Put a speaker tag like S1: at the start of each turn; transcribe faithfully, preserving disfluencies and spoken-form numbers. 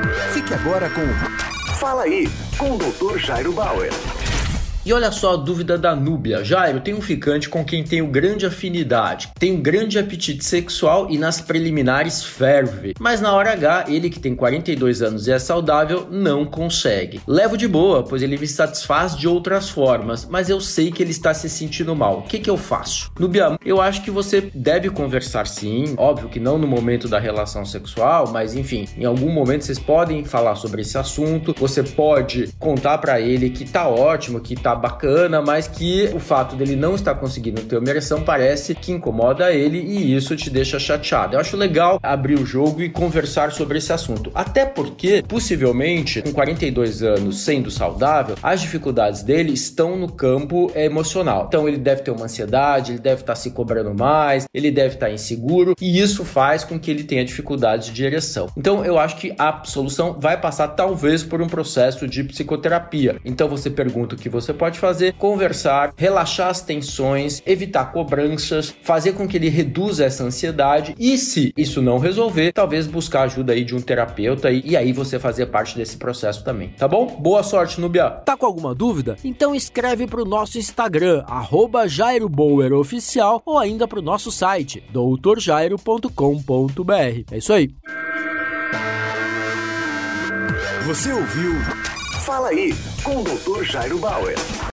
S1: Fique agora com Fala Aí, com o doutor Jairo Bauer.
S2: E olha só a dúvida da Núbia. Jairo, tem um ficante com quem tenho grande afinidade, tenho grande apetite sexual e nas preliminares ferve. Mas na hora H, ele que tem quarenta e dois anos e é saudável, não consegue. Levo de boa, pois ele me satisfaz de outras formas, mas eu sei que ele está se sentindo mal. O que que eu faço? Núbia, eu acho que você deve conversar sim, óbvio que não no momento da relação sexual, mas enfim, em algum momento vocês podem falar sobre esse assunto, você pode contar pra ele que tá ótimo, que tá bacana, mas que o fato dele não estar conseguindo ter uma ereção parece que incomoda ele e isso te deixa chateado. Eu acho legal abrir o jogo e conversar sobre esse assunto, até porque, possivelmente, com quarenta e dois anos sendo saudável, as dificuldades dele estão no campo emocional. Então ele deve ter uma ansiedade, ele deve estar se cobrando mais, ele deve estar inseguro e isso faz com que ele tenha dificuldades de ereção. Então eu acho que a solução vai passar talvez por um processo de psicoterapia. Então você pergunta o que você pode pode fazer, conversar, relaxar as tensões, evitar cobranças, fazer com que ele reduza essa ansiedade e se isso não resolver, talvez buscar ajuda aí de um terapeuta e, e aí você fazer parte desse processo também, tá bom? Boa sorte, Núbia!
S3: Tá com alguma dúvida? Então escreve pro nosso Instagram, arroba Jairo Bauer Oficial, ou ainda pro nosso site, doutor jairo ponto com ponto b r. É isso aí!
S1: Você ouviu Fala Aí, com o doutor Jairo Bauer.